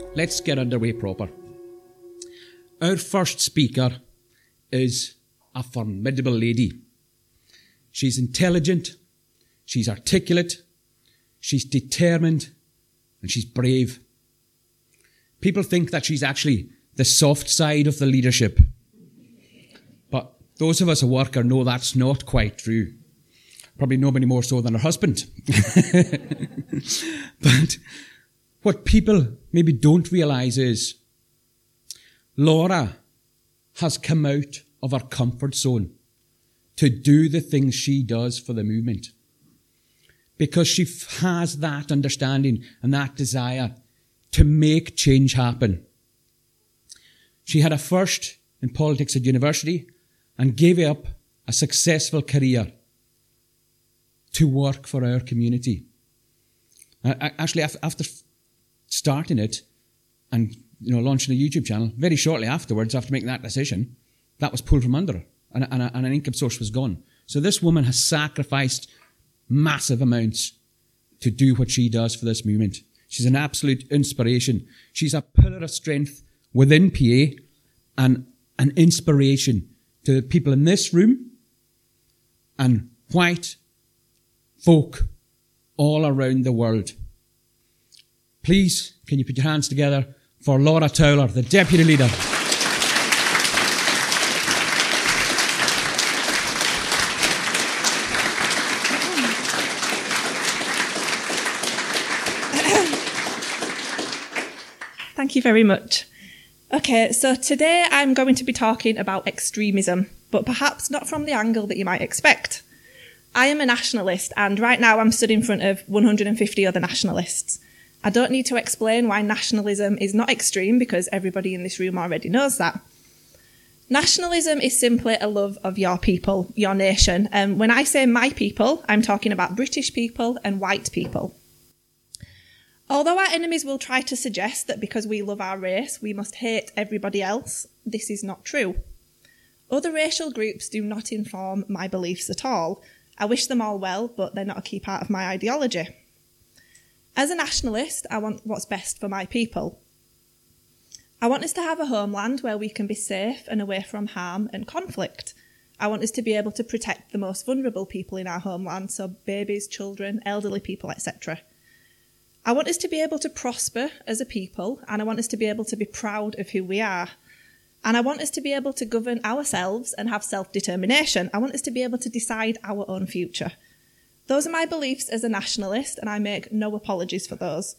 let's get underway proper. Our first speaker is a formidable lady. She's intelligent, she's articulate, she's determined, and she's brave. People think that she's actually the soft side of the leadership. But those of us who work her know that's not quite true. Probably nobody more so than her husband. But what people maybe don't realise is Laura has come out of her comfort zone to do the things she does for the movement. Because she has that understanding and that desire to make change happen. She had a first in politics at university and gave up a successful career to work for our community. Actually, after starting it and launching a YouTube channel, very shortly afterwards, after making that decision, that was pulled from under her and an income source was gone. So this woman has sacrificed massive amounts to do what she does for this movement. She's an absolute inspiration. She's a pillar of strength within PA and an inspiration to the people in this room and white folk all around the world. Please, can you put your hands together for Laura Towler, the Deputy Leader. Thank you very much. Okay, so today I'm going to be talking about extremism, but perhaps not from the angle that you might expect. I am a nationalist, and right now I'm stood in front of 150 other nationalists. I don't need to explain why nationalism is not extreme, because everybody in this room already knows that. Nationalism is simply a love of your people, your nation. And when I say my people, I'm talking about British people and white people. Although our enemies will try to suggest that because we love our race, we must hate everybody else, this is not true. Other racial groups do not inform my beliefs at all. I wish them all well, but they're not a key part of my ideology. As a nationalist, I want what's best for my people. I want us to have a homeland where we can be safe and away from harm and conflict. I want us to be able to protect the most vulnerable people in our homeland, so babies, children, elderly people, etc. I want us to be able to prosper as a people, and I want us to be able to be proud of who we are. And I want us to be able to govern ourselves and have self-determination. I want us to be able to decide our own future. Those are my beliefs as a nationalist, and I make no apologies for those.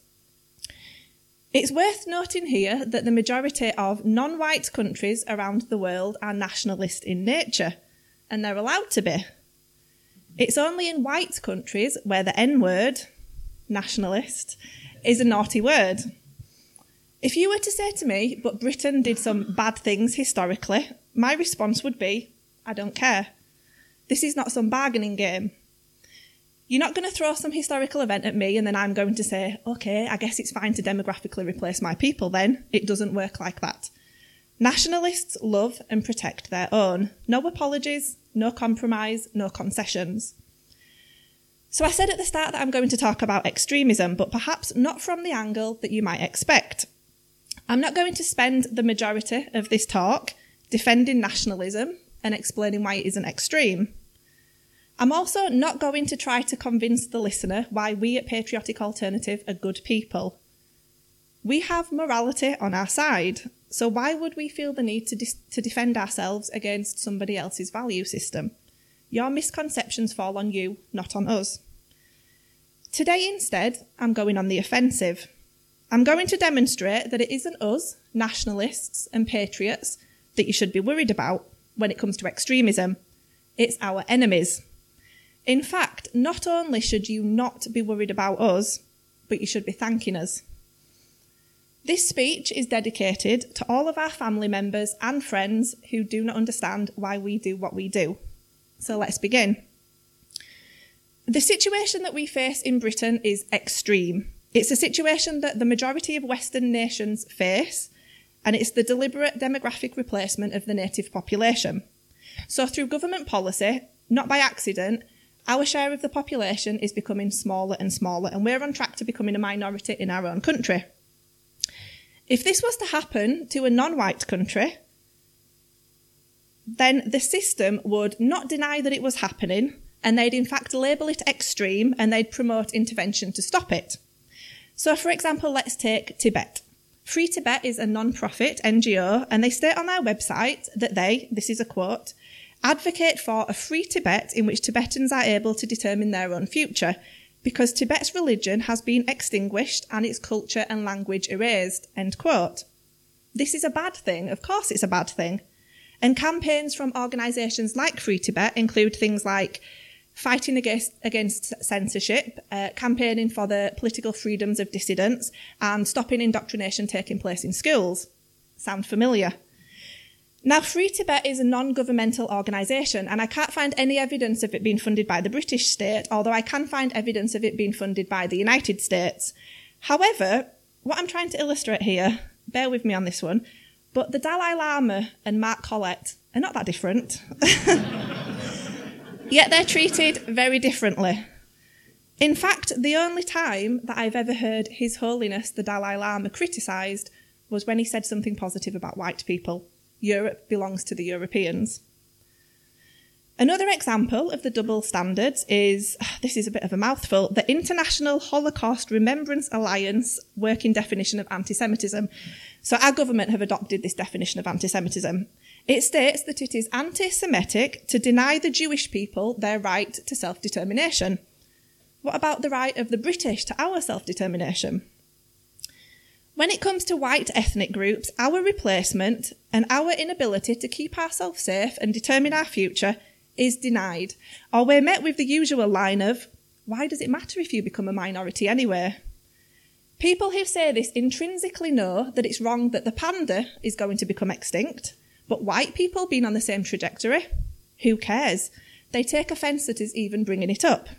It's worth noting here that the majority of non-white countries around the world are nationalist in nature, and they're allowed to be. It's only in white countries where the N-word, nationalist, is a naughty word. If you were to say to me, but Britain did some bad things historically, my response would be, I don't care. This is not some bargaining game. You're not going to throw some historical event at me and then I'm going to say, okay, I guess it's fine to demographically replace my people then. It doesn't work like that. Nationalists love and protect their own. No apologies, no compromise, no concessions. So I said at the start that I'm going to talk about extremism, but perhaps not from the angle that you might expect. I'm not going to spend the majority of this talk defending nationalism and explaining why it isn't extreme. I'm also not going to try to convince the listener why we at Patriotic Alternative are good people. We have morality on our side, so why would we feel the need to defend ourselves against somebody else's value system? Your misconceptions fall on you, not on us. Today, instead, I'm going on the offensive. I'm going to demonstrate that it isn't us, nationalists and patriots, that you should be worried about when it comes to extremism. It's our enemies. In fact, not only should you not be worried about us, but you should be thanking us. This speech is dedicated to all of our family members and friends who do not understand why we do what we do. So let's begin. The situation that we face in Britain is extreme. It's a situation that the majority of Western nations face, and it's the deliberate demographic replacement of the native population. So through government policy, not by accident, our share of the population is becoming smaller and smaller, and we're on track to becoming a minority in our own country. If this was to happen to a non-white country, then the system would not deny that it was happening, and they'd in fact label it extreme, and they'd promote intervention to stop it. So, for example, let's take Tibet. Free Tibet is a non-profit NGO, and they state on their website that they, this is a quote, advocate for a free Tibet in which Tibetans are able to determine their own future, because Tibet's religion has been extinguished and its culture and language erased, end quote. This is a bad thing. Of course it's a bad thing. And campaigns from organisations like Free Tibet include things like fighting against censorship, campaigning for the political freedoms of dissidents, and stopping indoctrination taking place in schools. Sound familiar? Now, Free Tibet is a non-governmental organisation, and I can't find any evidence of it being funded by the British state, although I can find evidence of it being funded by the United States. However, what I'm trying to illustrate here, bear with me on this one, but the Dalai Lama and Mark Collett are not that different. Yet they're treated very differently. In fact, the only time that I've ever heard His Holiness the Dalai Lama criticised was when he said something positive about white people. Europe belongs to the Europeans. Another example of the double standards is, this is a bit of a mouthful, the International Holocaust Remembrance Alliance working definition of anti-Semitism. So our government have adopted this definition of anti-Semitism. It states that it is anti-Semitic to deny the Jewish people their right to self-determination. What about the right of the British to our self-determination? When it comes to white ethnic groups, our replacement and our inability to keep ourselves safe and determine our future is denied, or we're met with the usual line of, why does it matter if you become a minority anyway? People who say this intrinsically know that it's wrong that the panda is going to become extinct, but white people being on the same trajectory, who cares? They take offence at us even bringing it up.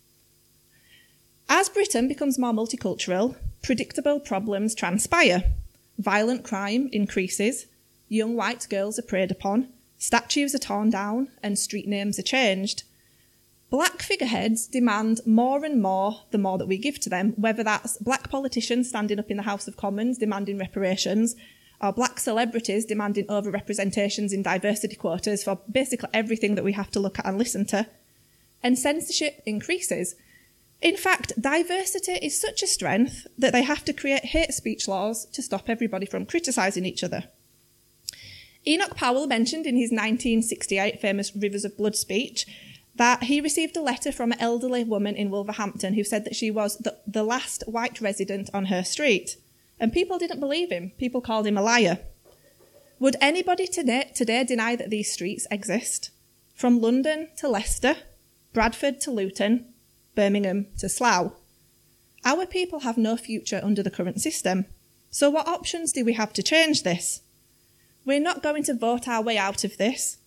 As Britain becomes more multicultural, predictable problems transpire. Violent crime increases, young white girls are preyed upon, statues are torn down, and street names are changed. Black figureheads demand more and more the more that we give to them, whether that's black politicians standing up in the House of Commons demanding reparations, or black celebrities demanding over-representations in diversity quotas for basically everything that we have to look at and listen to. And censorship increases. In fact, diversity is such a strength that they have to create hate speech laws to stop everybody from criticising each other. Enoch Powell mentioned in his 1968 famous Rivers of Blood speech that he received a letter from an elderly woman in Wolverhampton who said that she was the last white resident on her street. And people didn't believe him. People called him a liar. Would anybody today deny that these streets exist? From London to Leicester, Bradford to Luton, Birmingham to Slough. Our people have no future under the current system. So what options do we have to change this? We're not going to vote our way out of this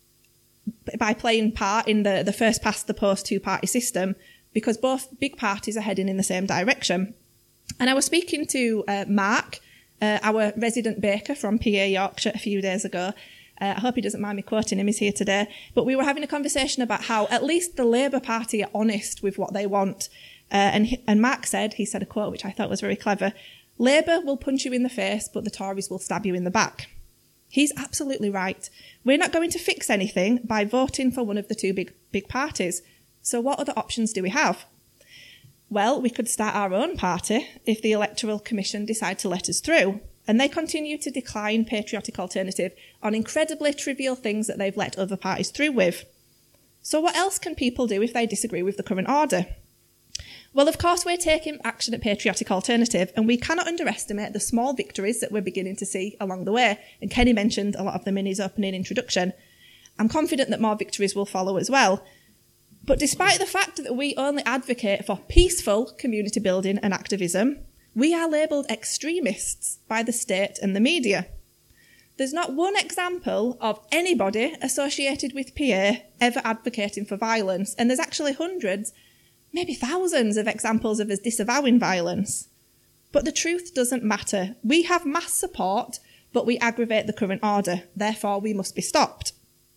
by playing part in the first past the post two-party system, because both big parties are heading in the same direction. And I was speaking to Mark, our resident baker from PA Yorkshire a few days ago. I hope he doesn't mind me quoting him, he's here today. But we were having a conversation about how at least the Labour Party are honest with what they want. And Mark said, he said a quote which I thought was very clever, Labour will punch you in the face, but the Tories will stab you in the back. He's absolutely right. We're not going to fix anything by voting for one of the two big parties. So what other options do we have? Well, we could start our own party if the Electoral Commission decide to let us through. And they continue to decline Patriotic Alternative on incredibly trivial things that they've let other parties through with. So what else can people do if they disagree with the current order? Well, of course, we're taking action at Patriotic Alternative, and we cannot underestimate the small victories that we're beginning to see along the way. And Kenny mentioned a lot of them in his opening introduction. I'm confident that more victories will follow as well. But despite the fact that we only advocate for peaceful community building and activism, we are labelled extremists by the state and the media. There's not one example of anybody associated with PA ever advocating for violence, and there's actually hundreds, maybe thousands of examples of us disavowing violence. But the truth doesn't matter. We have mass support, but we aggravate the current order. Therefore, we must be stopped.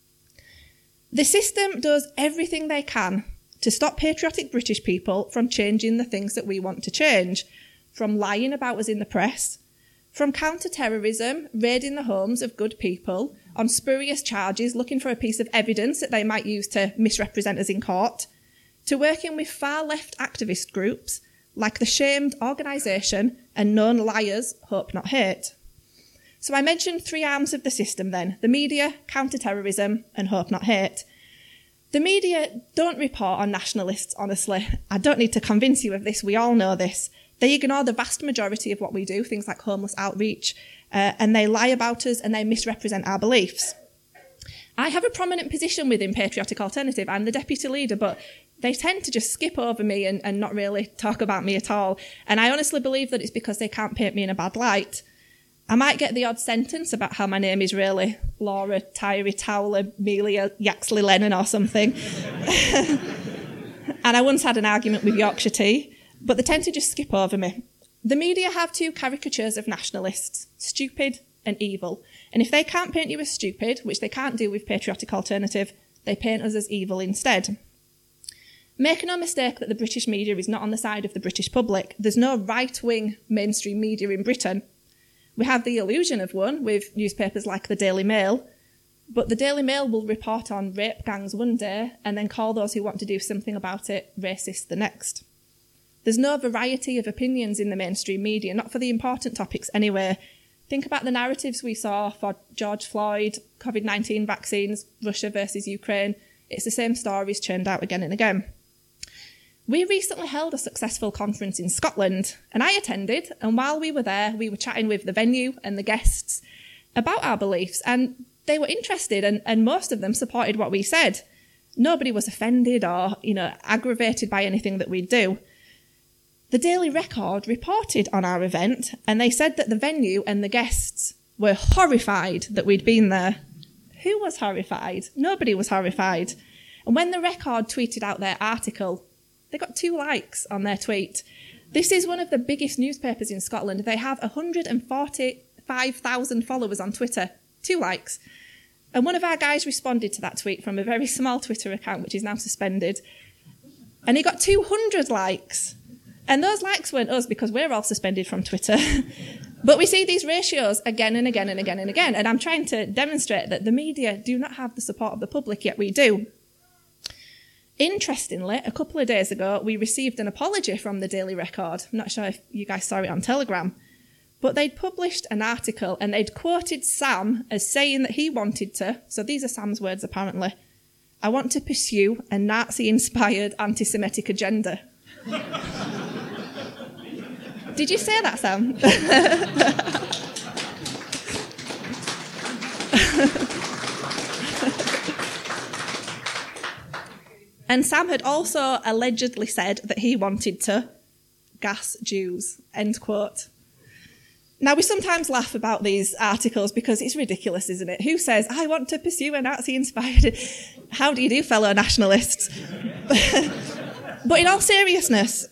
The system does everything they can to stop patriotic British people from changing the things that we want to change, from lying about us in the press, From counter-terrorism, raiding the homes of good people on spurious charges, looking for a piece of evidence that they might use to misrepresent us in court, to working with far-left activist groups like the shamed organisation and known liars Hope Not Hate. So I mentioned 3 arms of the system then: the media, counter-terrorism and Hope Not Hate. The media don't report on nationalists, honestly. I don't need to convince you of this, we all know this. They ignore the vast majority of what we do, things like homeless outreach, and they lie about us and they misrepresent our beliefs. I have a prominent position within Patriotic Alternative. I'm the deputy leader, but they tend to just skip over me and not really talk about me at all. And I honestly believe that it's because they can't paint me in a bad light. I might get the odd sentence about how my name is really Laura Tyree Towler Amelia Yaxley Lennon or something. And I once had an argument with Yorkshire Tea, but they tend to just skip over me. The media have 2 caricatures of nationalists, stupid and evil. And if they can't paint you as stupid, which they can't do with Patriotic Alternative, they paint us as evil instead. Make no mistake that the British media is not on the side of the British public. There's no right-wing mainstream media in Britain. We have the illusion of one with newspapers like the Daily Mail, but the Daily Mail will report on rape gangs one day and then call those who want to do something about it racist the next. There's no variety of opinions in the mainstream media, not for the important topics anyway. Think about the narratives we saw for George Floyd, COVID-19 vaccines, Russia versus Ukraine. It's the same stories churned out again and again. We recently held a successful conference in Scotland, and I attended, and while we were there, we were chatting with the venue and the guests about our beliefs, and they were interested, and most of them supported what we said. Nobody was offended or, aggravated by anything that we'd do. The Daily Record reported on our event, and they said that the venue and the guests were horrified that we'd been there. Who was horrified? Nobody was horrified. And when the Record tweeted out their article, they got 2 likes on their tweet. This is one of the biggest newspapers in Scotland. They have 145,000 followers on Twitter. 2 likes. And one of our guys responded to that tweet from a very small Twitter account, which is now suspended. And he got 200 likes. And those likes weren't us because we're all suspended from Twitter. But we see these ratios again and again and again and again. And I'm trying to demonstrate that the media do not have the support of the public, yet we do. Interestingly, a couple of days ago, we received an apology from the Daily Record. I'm not sure if you guys saw it on Telegram. But they'd published an article and they'd quoted Sam as saying that he wanted to, so these are Sam's words apparently, "I want to pursue a Nazi-inspired anti-Semitic agenda." Did you say that, Sam? And Sam had also allegedly said that he wanted to gas Jews, end quote. Now, we sometimes laugh about these articles because it's ridiculous, isn't it? Who says, "I want to pursue a Nazi-inspired..." How do you do, fellow nationalists? But in all seriousness,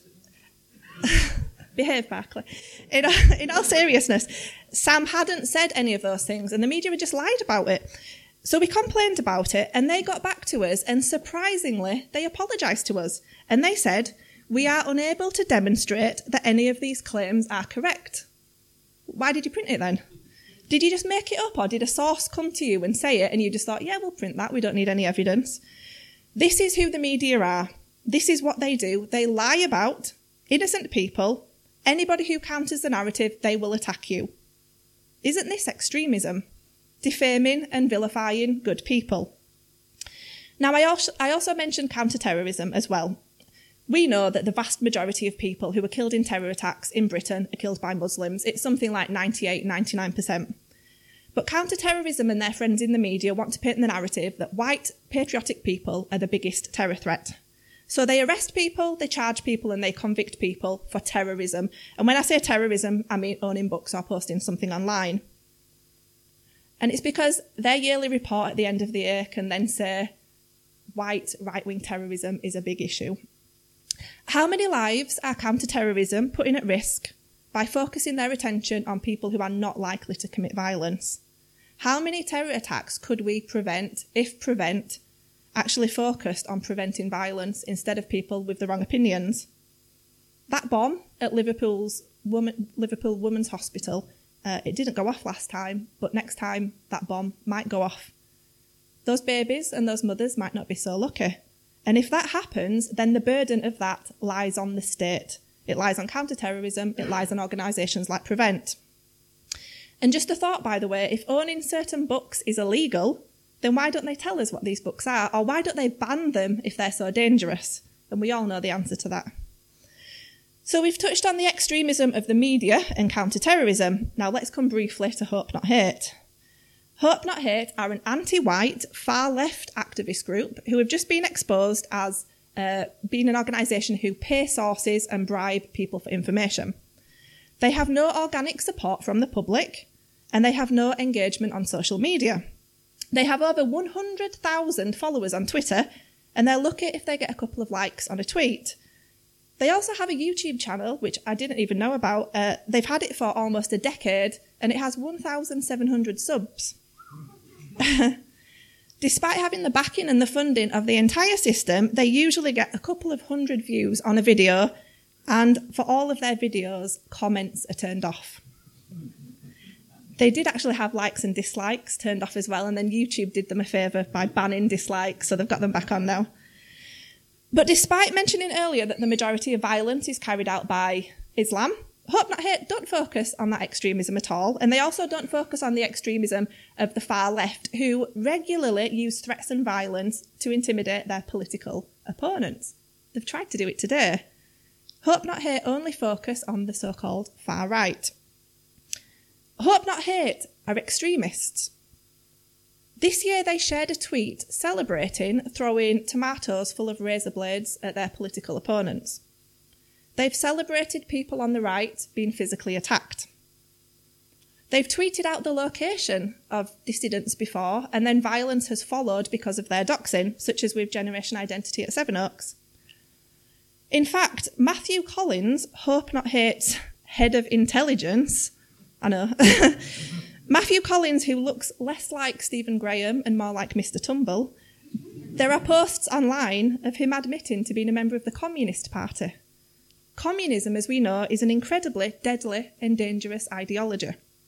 behave, Barclay. In all seriousness, Sam hadn't said any of those things and the media had just lied about it. So we complained about it and they got back to us and surprisingly, they apologised to us. And they said, "We are unable to demonstrate that any of these claims are correct." Why did you print it then? Did you just make it up or did a source come to you and say it and you just thought, "Yeah, we'll print that, we don't need any evidence"? This is who the media are. This is what they do. They lie about innocent people. Anybody who counters the narrative, they will attack you. Isn't this extremism? Defaming and vilifying good people. Now, I also mentioned counter-terrorism as well. We know that the vast majority of people who are killed in terror attacks in Britain are killed by Muslims. It's something like 98, 99%. But counter-terrorism and their friends in the media want to paint the narrative that white, patriotic people are the biggest terror threat. So they arrest people, they charge people, and they convict people for terrorism. And when I say terrorism, I mean owning books or posting something online. And it's because their yearly report at the end of the year can then say white right-wing terrorism is a big issue. How many lives are counter-terrorism putting at risk by focusing their attention on people who are not likely to commit violence? How many terror attacks could we prevent if prevent actually focused on preventing violence instead of people with the wrong opinions? That bomb at Liverpool Women's Hospital it didn't go off last time, but next time that bomb might go off. Those babies and those mothers might not be so lucky. And if that happens, then the burden of that lies on the state. It lies on counter-terrorism, it lies on organisations like Prevent. And just a thought, by the way, if owning certain books is illegal, then why don't they tell us what these books are? Or why don't they ban them if they're so dangerous? And we all know the answer to that. So we've touched on the extremism of the media and counter-terrorism. Now let's come briefly to Hope Not Hate. Hope Not Hate are an anti-white, far-left activist group who have just been exposed as being an organisation who pay sources and bribe people for information. They have no organic support from the public, and they have no engagement on social media. They have over 100,000 followers on Twitter, and they're lucky if they get a couple of likes on a tweet. They also have a YouTube channel, which I didn't even know about. They've had it for almost a decade, and it has 1,700 subs. Despite having the backing and the funding of the entire system, they usually get a couple of hundred views on a video, and for all of their videos, comments are turned off. They did actually have likes and dislikes turned off as well, and then YouTube did them a favour by banning dislikes, so they've got them back on now. But despite mentioning earlier that the majority of violence is carried out by Islam, Hope Not Hate don't focus on that extremism at all, and they also don't focus on the extremism of the far left, who regularly use threats and violence to intimidate their political opponents. They've tried to do it today. Hope Not Hate only focus on the so-called far right. Hope Not Hate are extremists. This year they shared a tweet celebrating throwing tomatoes full of razor blades at their political opponents. They've celebrated people on the right being physically attacked. They've tweeted out the location of dissidents before, and then violence has followed because of their doxing, such as with Generation Identity at Sevenoaks. In fact, Matthew Collins, Hope Not Hate's head of intelligence, I know, Matthew Collins, who looks less like Stephen Graham and more like Mr. Tumble, there are posts online of him admitting to being a member of the Communist Party. Communism, as we know, is an incredibly deadly and dangerous ideology.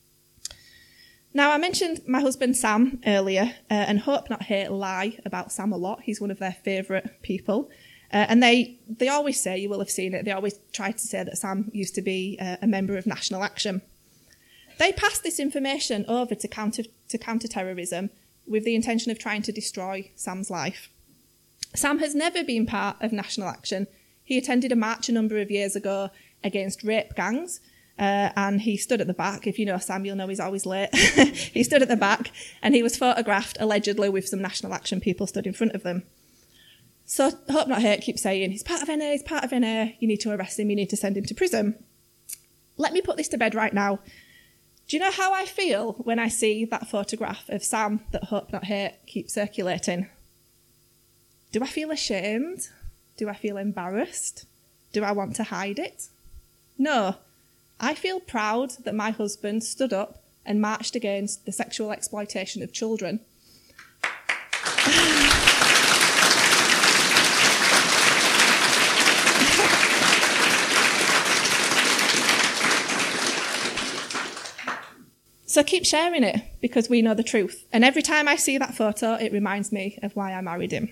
Now, I mentioned my husband Sam earlier, and Hope Not Hate lie about Sam a lot. He's one of their favourite people. And they always say, you will have seen it, they always try to say that Sam used to be a member of National Action. They passed this information over to counter-terrorism with the intention of trying to destroy Sam's life. Sam has never been part of National Action. He attended a march a number of years ago against rape gangs, and he stood at the back. If you know Sam, you'll know he's always late. He stood at the back, and he was photographed, allegedly, with some National Action people stood in front of them. So Hope Not Hate keeps saying, he's part of NA, he's part of NA, you need to arrest him, you need to send him to prison. Let me put this to bed right now. Do you know how I feel when I see that photograph of Sam that Hope Not Hate keeps circulating? Do I feel ashamed? Do I feel embarrassed? Do I want to hide it? No. I feel proud that my husband stood up and marched against the sexual exploitation of children. So keep sharing it, because we know the truth. And every time I see that photo, it reminds me of why I married him.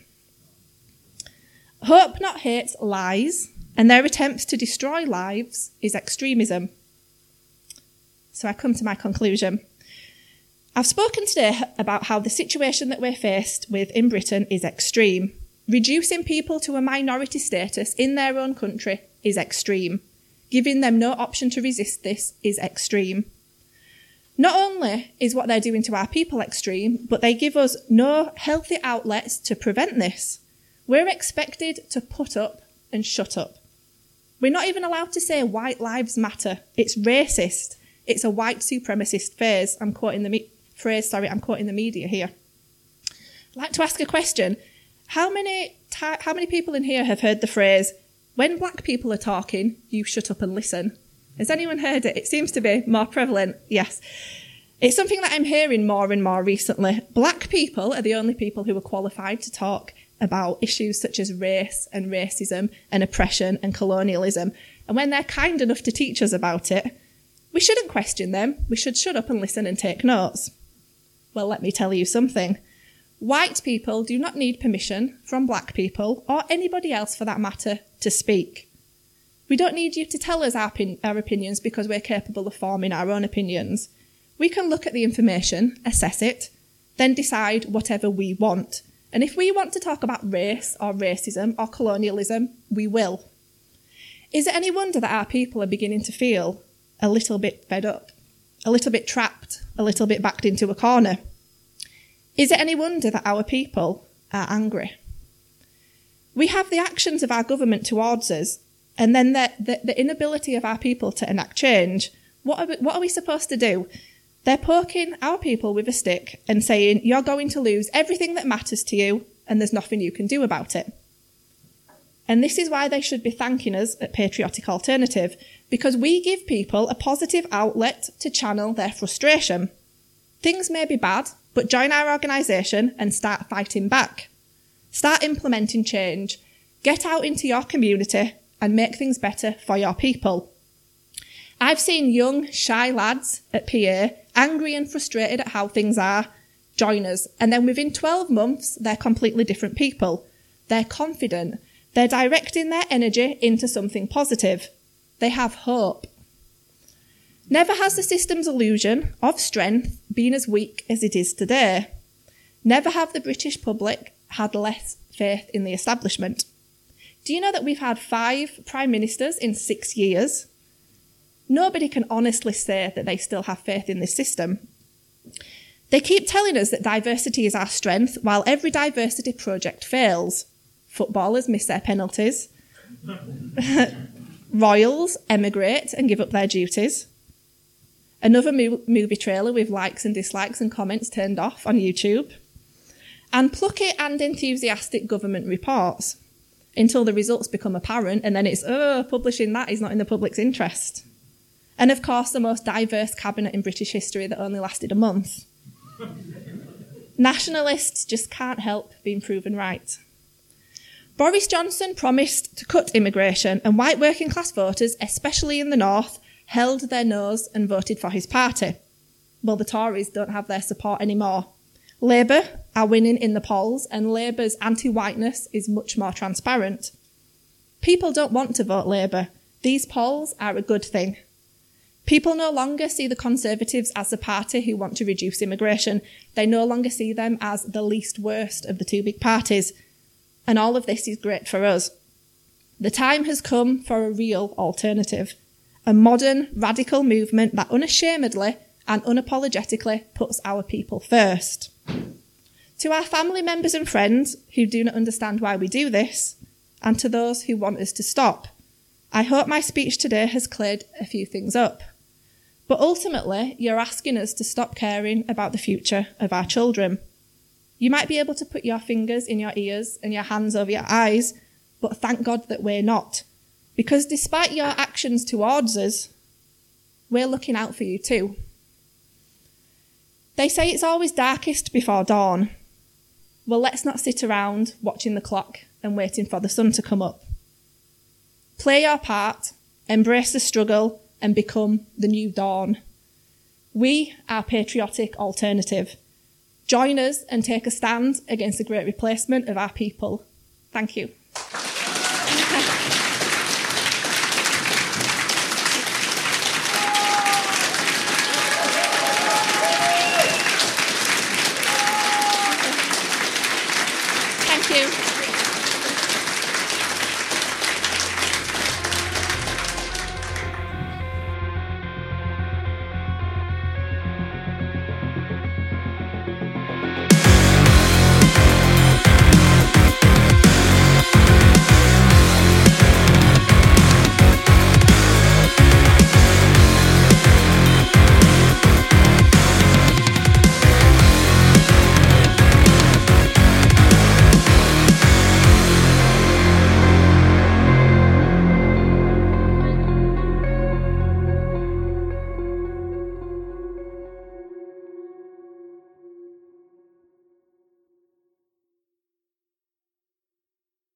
Hope Not Hate's lies and their attempts to destroy lives is extremism. So I come to my conclusion. I've spoken today about how the situation that we're faced with in Britain is extreme. Reducing people to a minority status in their own country is extreme. Giving them no option to resist this is extreme. Not only is what they're doing to our people extreme, but they give us no healthy outlets to prevent this. We're expected to put up and shut up. We're not even allowed to say white lives matter. It's racist. It's a white supremacist phrase. I'm quoting the media here. I'd like to ask a question. How many people in here have heard the phrase, when black people are talking, you shut up and listen? Has anyone heard it? It seems to be more prevalent. Yes. It's something that I'm hearing more and more recently. Black people are the only people who are qualified to talk about issues such as race and racism and oppression and colonialism. And when they're kind enough to teach us about it, We shouldn't question them. We should shut up and listen and take notes. Well, let me tell you something. White people do not need permission from black people, or anybody else for that matter, to speak. We don't need you to tell us our opinions because we're capable of forming our own opinions. We can look at the information, assess it, then decide whatever we want. And if we want to talk about race or racism or colonialism, we will. Is it any wonder that our people are beginning to feel a little bit fed up, a little bit trapped, a little bit backed into a corner? Is it any wonder that our people are angry? We have the actions of our government towards us, and then the inability of our people to enact change. What are we supposed to do? They're poking our people with a stick and saying, you're going to lose everything that matters to you, and there's nothing you can do about it. And this is why they should be thanking us at Patriotic Alternative, because we give people a positive outlet to channel their frustration. Things may be bad, but join our organisation and start fighting back. Start implementing change. Get out into your community and make things better for your people. I've seen young, shy lads at PA, angry and frustrated at how things are, join us. And then within 12 months, they're completely different people. They're confident. They're directing their energy into something positive. They have hope. Never has the system's illusion of strength been as weak as it is today. Never have the British public had less faith in the establishment. Do you know that we've had 5 prime ministers in 6 years? Nobody can honestly say that they still have faith in this system. They keep telling us that diversity is our strength, while every diversity project fails. Footballers miss their penalties. Royals emigrate and give up their duties. Another movie trailer with likes and dislikes and comments turned off on YouTube. And plucky and enthusiastic government reports until the results become apparent, and then it's, publishing that is not in the public's interest. And of course, the most diverse cabinet in British history that only lasted a month. Nationalists just can't help being proven right. Boris Johnson promised to cut immigration, and white working class voters, especially in the north, held their nose and voted for his party. Well, the Tories don't have their support anymore. Labour are winning in the polls, and Labour's anti-whiteness is much more transparent. People don't want to vote Labour. These polls are a good thing. People no longer see the Conservatives as the party who want to reduce immigration. They no longer see them as the least worst of the 2 big parties. And all of this is great for us. The time has come for a real alternative. A modern, radical movement that unashamedly and unapologetically puts our people first. To our family members and friends who do not understand why we do this, and to those who want us to stop, I hope my speech today has cleared a few things up. But ultimately, you're asking us to stop caring about the future of our children. You might be able to put your fingers in your ears and your hands over your eyes, but thank God that we're not. Because despite your actions towards us, we're looking out for you too. They say it's always darkest before dawn. Well, let's not sit around watching the clock and waiting for the sun to come up. Play your part, embrace the struggle, and become the new dawn. We are Patriotic Alternative. Join us and take a stand against the great replacement of our people. Thank you. Thank you.